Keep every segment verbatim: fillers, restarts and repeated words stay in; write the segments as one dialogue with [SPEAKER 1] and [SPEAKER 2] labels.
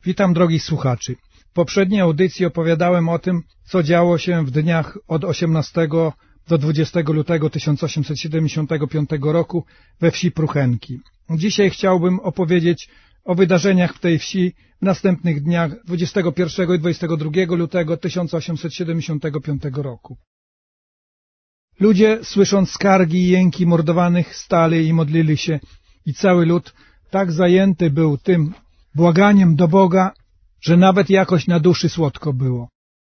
[SPEAKER 1] Witam drogich słuchaczy. W poprzedniej audycji opowiadałem o tym, co działo się w dniach od osiemnastego do dwudziestego lutego tysiąc osiemset siedemdziesiątego piątego roku we wsi Pruchenki. Dzisiaj chciałbym opowiedzieć o wydarzeniach w tej wsi w następnych dniach dwudziestego pierwszego i dwudziestego drugiego lutego tysiąc osiemset siedemdziesiątego piątego roku. Ludzie, słysząc skargi i jęki mordowanych, stali i modlili się i cały lud tak zajęty był tym błaganiem do Boga, że nawet jakoś na duszy słodko było.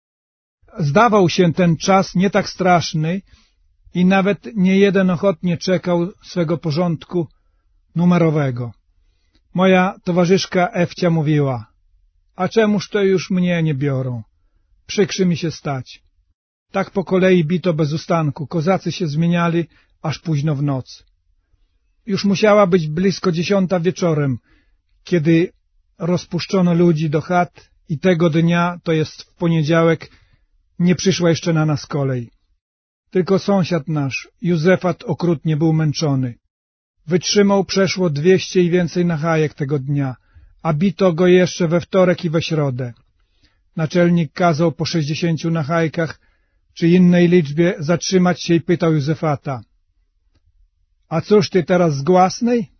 [SPEAKER 1] Zdawał się ten czas nie tak straszny i nawet nie jeden ochotnie czekał swego porządku numerowego. Moja towarzyszka Ewcia mówiła: a czemuż to już mnie nie biorą? Przykrzy mi się stać. Tak po kolei bito bez ustanku, kozacy się zmieniali aż późno w noc. Już musiała być blisko dziesiąta wieczorem, kiedy rozpuszczono ludzi do chat i tego dnia, to jest w poniedziałek, nie przyszła jeszcze na nas kolej. Tylko sąsiad nasz, Józefat, okrutnie był męczony. Wytrzymał przeszło dwieście i więcej nachajek tego dnia, a bito go jeszcze we wtorek i we środę. Naczelnik kazał po sześćdziesięciu nachajkach czy innej liczbie zatrzymać się i pytał Józefata: a cóż ty teraz z głasnej?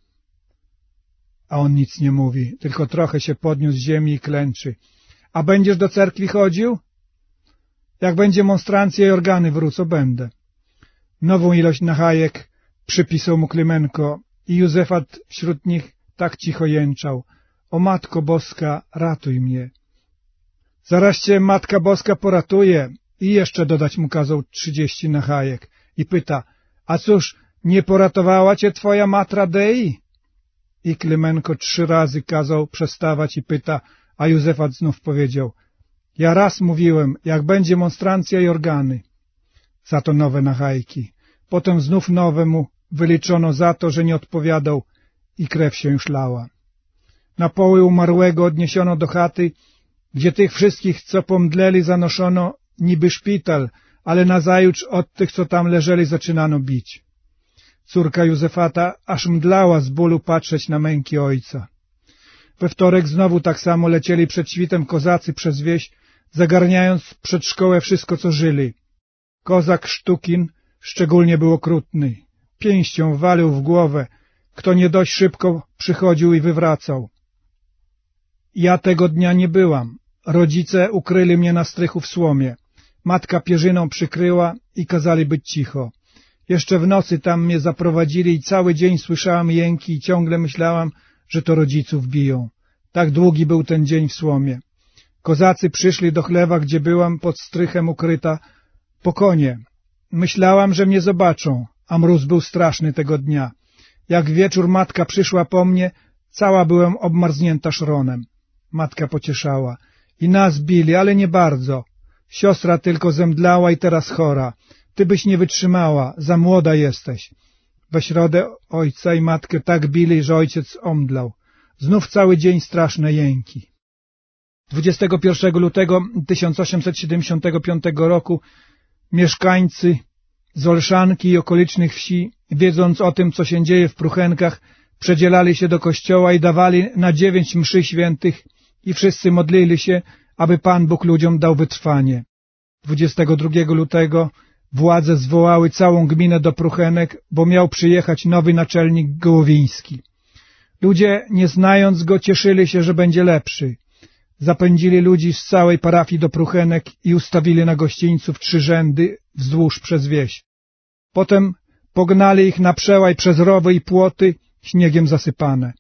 [SPEAKER 1] A on nic nie mówi, tylko trochę się podniósł z ziemi i klęczy. A będziesz do cerkwi chodził? Jak będzie monstrancja i organy wrócą, będę. Nową ilość nachajek przypisał mu Klimenko i Józefat wśród nich tak cicho jęczał: o Matko Boska, ratuj mnie. Zaraz cię Matka Boska poratuje. I jeszcze dodać mu kazał trzydzieści nachajek i pyta: a cóż, nie poratowała cię twoja Matra Dei? I Klimenko trzy razy kazał przestawać i pyta, a Józefat znów powiedział: ja raz mówiłem, jak będzie monstrancja i organy. Za to nowe nachajki. Potem znów nowe mu wyliczono za to, że nie odpowiadał i krew się już lała. Na poły umarłego odniesiono do chaty, gdzie tych wszystkich, co pomdleli, zanoszono niby szpital, ale nazajutrz od tych, co tam leżeli, zaczynano bić. Córka Józefata aż mdlała z bólu patrzeć na męki ojca. We wtorek znowu tak samo lecieli przed świtem kozacy przez wieś, zagarniając przed szkołę wszystko, co żyli. Kozak Sztukin szczególnie był okrutny. Pięścią walił w głowę, kto nie dość szybko przychodził i wywracał. Ja tego dnia nie byłam. Rodzice ukryli mnie na strychu w słomie. Matka pierzyną przykryła i kazali być cicho. Jeszcze w nocy tam mnie zaprowadzili i cały dzień słyszałam jęki i ciągle myślałam, że to rodziców biją. Tak długi był ten dzień w słomie. Kozacy przyszli do chlewa, gdzie byłam pod strychem ukryta, po konie. Myślałam, że mnie zobaczą, a mróz był straszny tego dnia. Jak wieczór matka przyszła po mnie, cała byłem obmarznięta szronem. Matka pocieszała: i nas bili, ale nie bardzo. Siostra tylko zemdlała i teraz chora. Ty byś nie wytrzymała, za młoda jesteś. We środę ojca i matkę tak bili, że ojciec omdlał. Znów cały dzień straszne jęki. dwudziestego pierwszego lutego tysiąc osiemset siedemdziesiątego piątego roku mieszkańcy z Olszanki i okolicznych wsi, wiedząc o tym, co się dzieje w Pruchenkach, przedzielali się do kościoła i dawali na dziewięć mszy świętych i wszyscy modlili się, aby Pan Bóg ludziom dał wytrwanie. dwudziestego drugiego lutego władze zwołały całą gminę do Pruchenek, bo miał przyjechać nowy naczelnik Gołowiński. Ludzie, nie znając go, cieszyli się, że będzie lepszy. Zapędzili ludzi z całej parafii do Pruchenek i ustawili na gościńców trzy rzędy wzdłuż przez wieś. Potem pognali ich na przełaj przez rowy i płoty, śniegiem zasypane.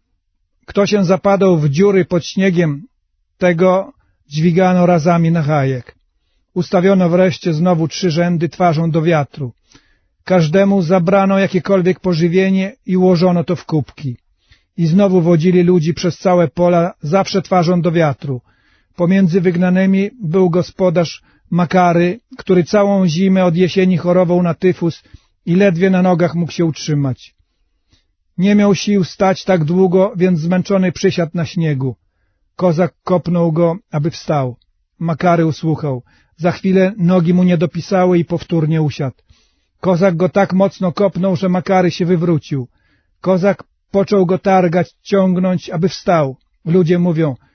[SPEAKER 1] Kto się zapadał w dziury pod śniegiem, tego dźwigano razami nachajek. Ustawiono wreszcie znowu trzy rzędy twarzą do wiatru. Każdemu zabrano jakiekolwiek pożywienie i ułożono to w kubki. I znowu wodzili ludzi przez całe pola, zawsze twarzą do wiatru. Pomiędzy wygnanymi był gospodarz Makary, który całą zimę od jesieni chorował na tyfus i ledwie na nogach mógł się utrzymać. Nie miał sił stać tak długo, więc zmęczony przysiadł na śniegu. Kozak kopnął go, aby wstał. Makary usłuchał. Za chwilę nogi mu nie dopisały i powtórnie usiadł. Kozak go tak mocno kopnął, że Makary się wywrócił. Kozak począł go targać, ciągnąć, aby wstał. Ludzie mówią: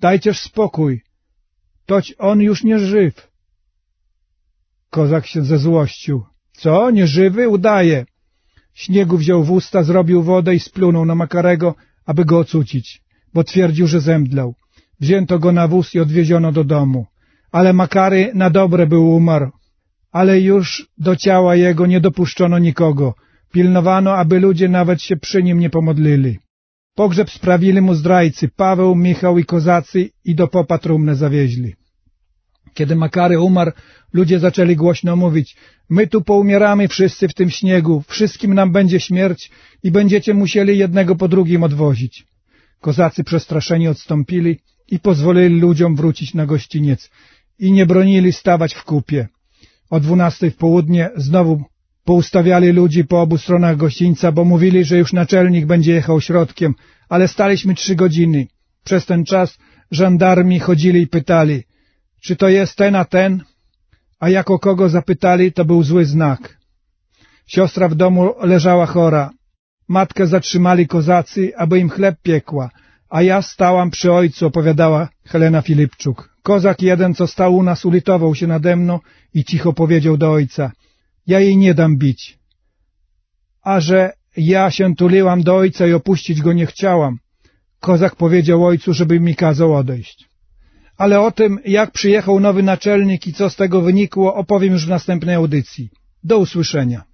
[SPEAKER 1] Dajcież spokój, toć on już nie żyw. Kozak się zezłościł. Co, nieżywy? Udaje. Śniegu wziął w usta, zrobił wodę i splunął na Makarego, aby go ocucić, bo twierdził, że zemdlał. Wzięto go na wóz i odwieziono do domu. Ale Makary na dobre był umarł. Ale już do ciała jego nie dopuszczono nikogo. Pilnowano, aby ludzie nawet się przy nim nie pomodlili. Pogrzeb sprawili mu zdrajcy, Paweł, Michał i kozacy, i do popa trumnę zawieźli. Kiedy Makary umarł, ludzie zaczęli głośno mówić: my tu poumieramy wszyscy w tym śniegu, wszystkim nam będzie śmierć i będziecie musieli jednego po drugim odwozić. Kozacy przestraszeni odstąpili i pozwolili ludziom wrócić na gościniec i nie bronili stawać w kupie. O dwunastej w południe znowu poustawiali ludzi po obu stronach gościńca, bo mówili, że już naczelnik będzie jechał środkiem, ale staliśmy trzy godziny. Przez ten czas żandarmi chodzili i pytali, czy to jest ten a ten, a jak o kogo zapytali, to był zły znak. Siostra w domu leżała chora. Matkę zatrzymali kozacy, aby im chleb piekła, a ja stałam przy ojcu, opowiadała Helena Filipczuk. Kozak jeden, co stał u nas, ulitował się nade mną i cicho powiedział do ojca: ja jej nie dam bić. A że ja się tuliłam do ojca i opuścić go nie chciałam, Kozak powiedział ojcu, żeby mi kazał odejść. Ale o tym, jak przyjechał nowy naczelnik i co z tego wynikło, opowiem już w następnej audycji. Do usłyszenia.